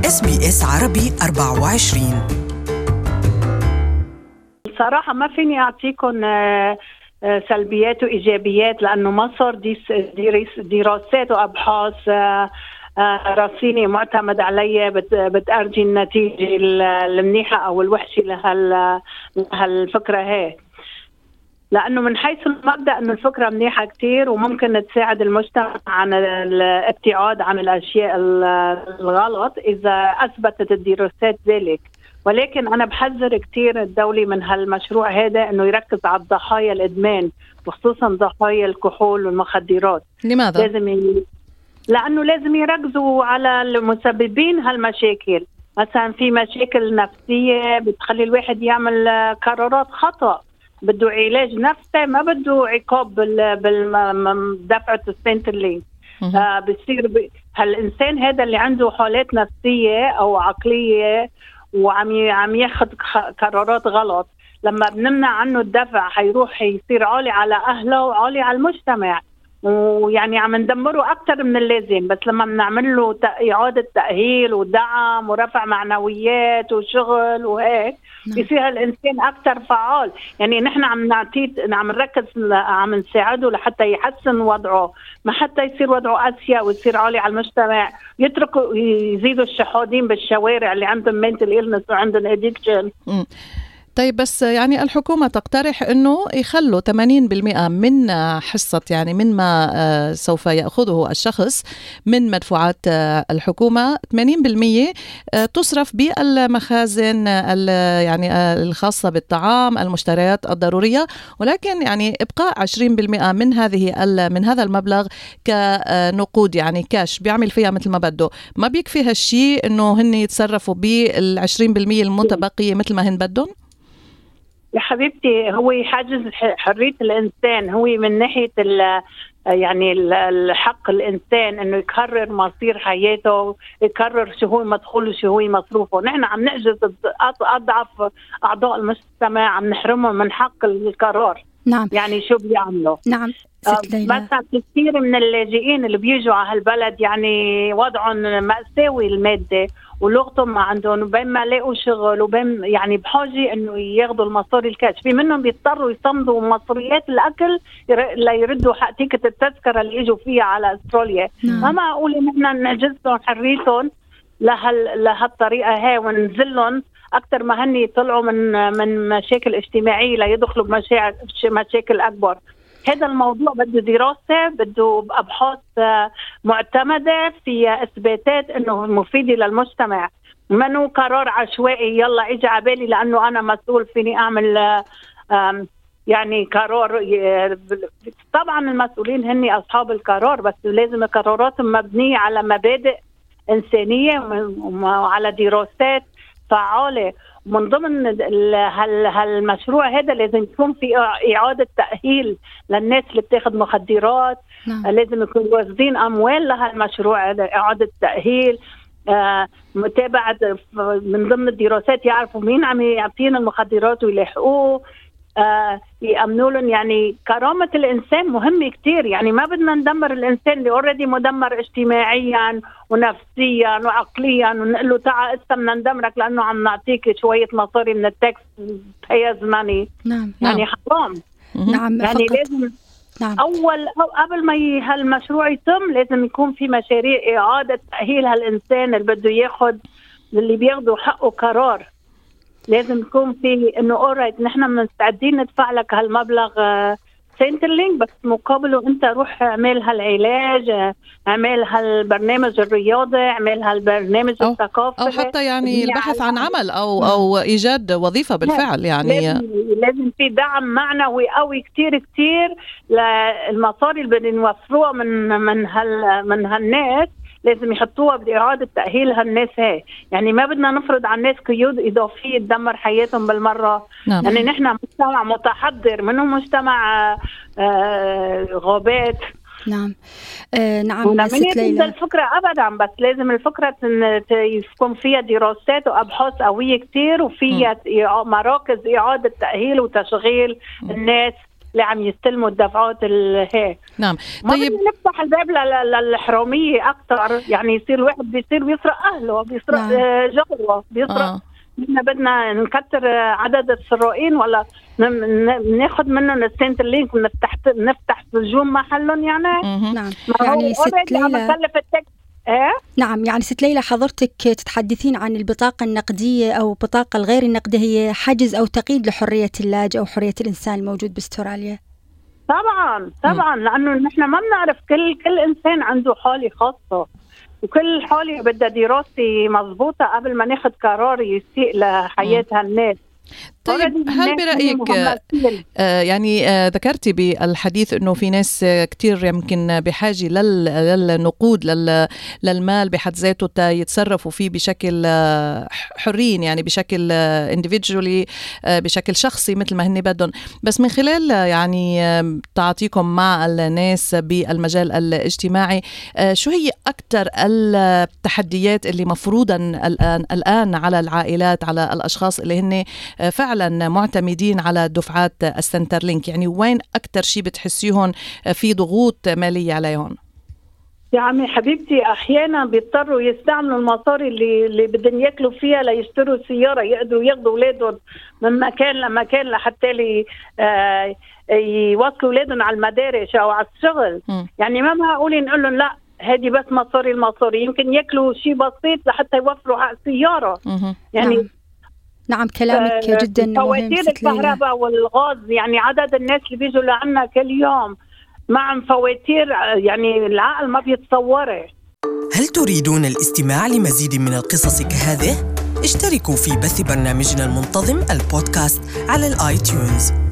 SBS عربي 24. صراحة ما فيني أعطيكم سلبيات وإيجابيات، لأنه مصر دراسات وأبحاث رصيني معتمد علي بتأرجي النتيجة المنيحة أو الوحشة لهالفكرة هي. لأنه من حيث المبدأ أنه الفكرة منيحة كتير وممكن تساعد المجتمع عن الابتعاد عن الأشياء الغلط إذا أثبتت الدراسات ذلك. ولكن أنا بحذر كتير الدولة من هالمشروع هذا أنه يركز على الضحايا الإدمان وخصوصا ضحايا الكحول والمخدرات. لماذا؟ لأنه لازم يركزوا على المسببين هالمشاكل. مثلا في مشاكل نفسية بتخلي الواحد يعمل قرارات خطأ، بده علاج نفسي، ما بده عقاب بالدفعة السنترلينج. بصير هالإنسان هذا اللي عنده حالات نفسية أو عقلية وعم ياخد قرارات غلط، لما بنمنع عنه الدفع حيروح يصير عالي على أهله وعالي على المجتمع، ويعني عم ندمره أكتر من اللازم. بس لما بنعمل له إعادة تأهيل ودعم ورفع معنويات وشغل وهيك يصير الإنسان أكتر فعال. يعني نحن عم نركز، عم نساعده لحتى يحسن وضعه، ما حتى يصير وضعه أسيء ويصير عالي على المجتمع. يتركوا يزيدوا الشحاطين بالشوارع اللي عندهم mental illness وعندهم addiction. طيب بس يعني الحكومة تقترح أنه يخلوا 80% من حصة، يعني من ما سوف يأخذه الشخص من مدفوعات الحكومة 80% تصرف بالمخازن يعني الخاصة بالطعام، المشتريات الضرورية، ولكن يعني إبقاء 20% من هذا المبلغ كنقود، يعني كاش بيعمل فيها مثل ما بده. ما بيكفي هالشيء أنه هن يتصرفوا بال20% المتبقية مثل ما هن بدهم؟ يا حبيبتي، هو حاجز حرية الإنسان، هو من ناحية يعني الحق الإنسان إنه يقرر مصير حياته، يقرر شو هو مدخوله وشو هو مصروفه. نحن عم نحجز أضعف أعضاء المجتمع، عم نحرمهم من حق القرار. نعم. يعني شو بيعملوا؟ نعم ست ليلى. مثلا كثير من اللاجئين اللي بيجوا على هالبلد يعني وضعهم مأساوي المادي ولغتهم ما عندهم، وبين ما لاقوا شغل وبين يعني بحاجة انه ياخذوا المصاري الكاش. في منهم بيضطروا يصمدوا مصريات الاكل ليردوا حق تيكت التذكرة اللي يجوا فيها على استراليا. ما معقول ان احنا نعجزهم حريتهم لهالطريقة هاي وننزلهم اكثر ما هني طلعوا من مشاكل اجتماعية ليدخلوا بمشاكل اكبر. هذا الموضوع بده دراسة، بده أبحاث معتمدة فيها إثباتات إنه مفيدة للمجتمع، منو قرار عشوائي يلا إجا عبالي لأنه أنا مسؤول فيني أعمل يعني قرار. طبعا المسؤولين هني أصحاب القرار، بس لازم قراراتهم مبنية على مبادئ إنسانية وعلى دراسات فعالة. من ضمن هالمشروع هذا لازم يكون في إعادة تأهيل للناس اللي بتاخد مخدرات. لازم يكون واخدين أموال لهالمشروع هذا، إعادة تأهيل، متابعة من ضمن الدراسات، يعرفوا مين عم يعطينا المخدرات ويلاحقوه، يأمنوا لهم. يعني كرامة الإنسان مهمة كتير. يعني ما بدنا ندمر الإنسان اللي already مدمر اجتماعيا ونفسيا وعقليا ونقول له تعال بدنا ندمرك لأنه عم نعطيك شوية مصاري من التاكس pay us money. نعم. يعني حرام. نعم. يعني لازم أول أو قبل ما هالمشروع يتم لازم يكون في مشاريع إعادة تأهيل هالإنسان اللي بده ياخد، اللي بياخدوا حقه قرار. لازم يكون في انه اورايت نحن مستعدين ندفع لك هالمبلغ سنترلينج، بس مقابله انت روح اعمل هالعلاج، اعمل هالبرنامج الرياضي، اعمل هالبرنامج الثقافي، او حتى يعني البحث عن عمل او ايجاد وظيفه بالفعل. يعني لازم في دعم معنوي قوي كتير كتير للمصاري اللي بدنا نوفروها من هالناس. لازم يحطوها بإعادة تأهيل هالناس هاي. يعني ما بدنا نفرض على الناس قيود إضافية تدمر حياتهم بالمرة. نعم. يعني نحن مجتمع متحضر، منه مجتمع غابات. نعم. نعم ست ليلى. الفكرة أبدا، بس لازم الفكرة يكون فيها دراسات وأبحاث قوية كتير، وفيها مراكز إعادة تأهيل وتشغيل الناس اللي عم يستلموا الدفعات هيك. نعم. طيب نفتح الباب للحرامية أكتر، يعني يصير الواحد بيصير بيسرق أهله، بيسرق جاره، بيسرق. بدنا نكتر عدد السراقين ولا ناخد منهم السنترلينك ونفتح سجون محلهم يعني؟ نعم. يعني ست ليلى نعم، يعني ست ليلى حضرتك تتحدثين عن البطاقة النقدية أو البطاقة الغير النقدية، هي حجز أو تقييد لحرية اللاجئ أو حرية الإنسان الموجود باستراليا. طبعا لأنه نحن ما بنعرف، كل إنسان عنده حالة خاصة، وكل حالة بدها دراسة مضبوطة قبل ما ناخد قرار يسيء لحياة هالناس. طيب هل برأيك يعني ذكرتي بالحديث أنه في ناس كتير يمكن بحاجة للنقود للمال بحد ذاته يتصرفوا فيه بشكل حرين، يعني بشكل individually، بشكل شخصي مثل ما هن بدهم، بس من خلال يعني تعاطيكم مع الناس بالمجال الاجتماعي، شو هي أكتر التحديات اللي مفروضا الآن على العائلات، على الأشخاص اللي هن فعلا معتمدين على دفعات السنترلينك؟ يعني وين أكتر شيء بتحسيهم في ضغوط مالية عليهم؟ يعني حبيبتي أحيانا بيضطروا يستعملوا المصاري اللي بدهم ياكلوا فيها ليشتروا سيارة، يقدروا ياخدوا أولادهم من مكان لمكان لحتى يوصلوا أولادهم على المدارس أو على الشغل. يعني ما معقول نقول لهم لا هذه بس المصاري، يمكن ياكلوا شيء بسيط لحتى يوفروا على السيارة. يعني نعم كلامك جدا مهم. فواتير الكهرباء والغاز، يعني عدد الناس اللي بيجوا لعنا كل يوم مع فواتير يعني العقل ما بيتصوره. هل تريدون الاستماع لمزيد من القصص كهذه؟ اشتركوا في بث برنامجنا المنتظم البودكاست على الآيتيونز.